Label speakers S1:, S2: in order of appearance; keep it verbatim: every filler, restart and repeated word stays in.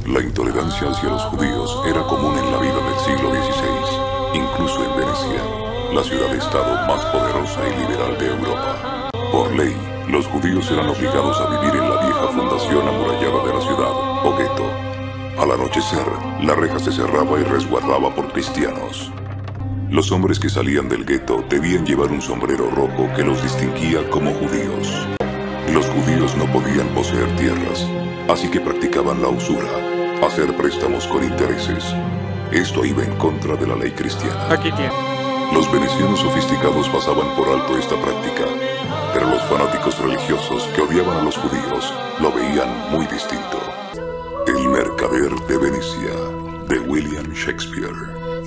S1: La intolerancia hacia los judíos era común en la vida del siglo dieciséis, incluso en Venecia, la ciudad-estado más poderosa y liberal de Europa. Por ley, los judíos eran obligados a vivir en la vieja fundación amurallada de la ciudad, o gueto. Al anochecer, la reja se cerraba y resguardaba por cristianos. Los hombres que salían del gueto debían llevar un sombrero rojo que los distinguía como judíos. Los judíos no podían poseer tierras, así que practicaban la usura, hacer préstamos con intereses. Esto iba en contra de la ley cristiana.
S2: Aquí tiene.
S1: Los venecianos sofisticados pasaban por alto esta práctica, pero los fanáticos religiosos que odiaban a los judíos lo veían muy distinto. El mercader de Venecia, de William Shakespeare.